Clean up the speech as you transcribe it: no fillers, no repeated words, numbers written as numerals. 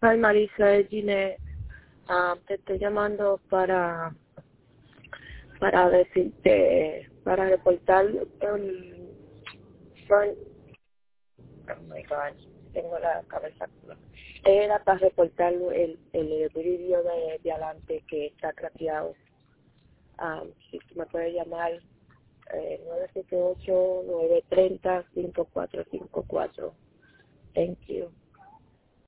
Hi Marisa, es Ginette. Te estoy llamando para decirte, para reportar oh my God, tengo la cabeza. Era para reportar el vidrio de adelante que está craqueado. Si tú me puedes llamar 978-930-5454. Thank you.